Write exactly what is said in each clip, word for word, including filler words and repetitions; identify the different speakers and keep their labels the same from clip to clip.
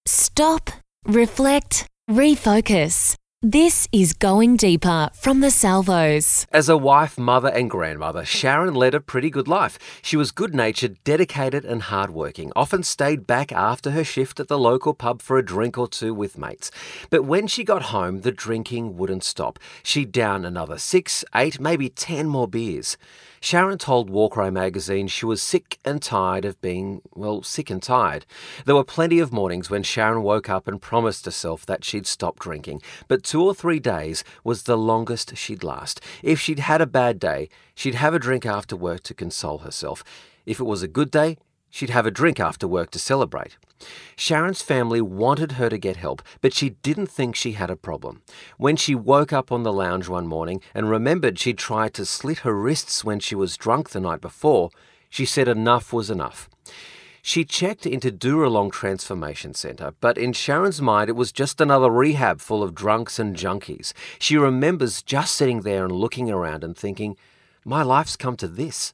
Speaker 1: Stop, reflect, refocus. This is Going Deeper from the Salvos.
Speaker 2: As a wife, mother and grandmother, Sharon led a pretty good life. She was good-natured, dedicated and hardworking, often stayed back after her shift at the local pub for a drink or two with mates. But when she got home, the drinking wouldn't stop. She'd down another six, eight, maybe ten more beers. Sharon told Walkray magazine she was sick and tired of being, well, sick and tired. There were plenty of mornings when Sharon woke up and promised herself that she'd stop drinking, but two or three days was the longest she'd last. If she'd had a bad day, she'd have a drink after work to console herself. If it was a good day, she'd have a drink after work to celebrate. Sharon's family wanted her to get help, but she didn't think she had a problem. When she woke up on the lounge one morning and remembered she'd tried to slit her wrists when she was drunk the night before, she said enough was enough. She checked into Duralong Transformation Centre, but in Sharon's mind it was just another rehab full of drunks and junkies. She remembers just sitting there and looking around and thinking, my life's come to this.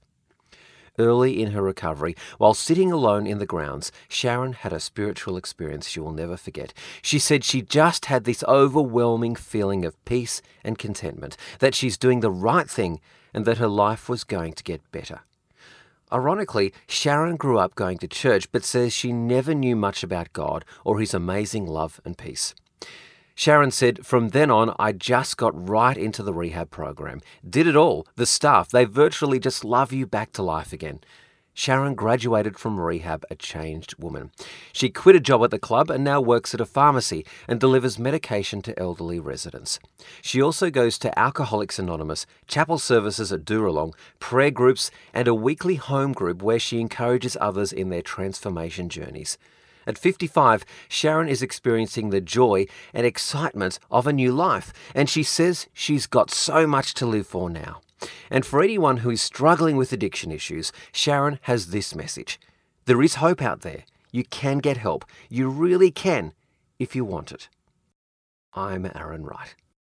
Speaker 2: Early in her recovery, while sitting alone in the grounds, Sharon had a spiritual experience she will never forget. She said she just had this overwhelming feeling of peace and contentment, that she's doing the right thing and that her life was going to get better. Ironically, Sharon grew up going to church but says she never knew much about God or His amazing love and peace. Sharon said, from then on, I just got right into the rehab program. Did it all. The staff, they virtually just love you back to life again. Sharon graduated from rehab a changed woman. She quit a job at the club and now works at a pharmacy and delivers medication to elderly residents. She also goes to Alcoholics Anonymous, chapel services at Duralong, prayer groups and a weekly home group where she encourages others in their transformation journeys. At fifty-five, Sharon is experiencing the joy and excitement of a new life, and she says she's got so much to live for now. And for anyone who is struggling with addiction issues, Sharon has this message. There is hope out there. You can get help. You really can, if you want it. I'm Aaron Wright.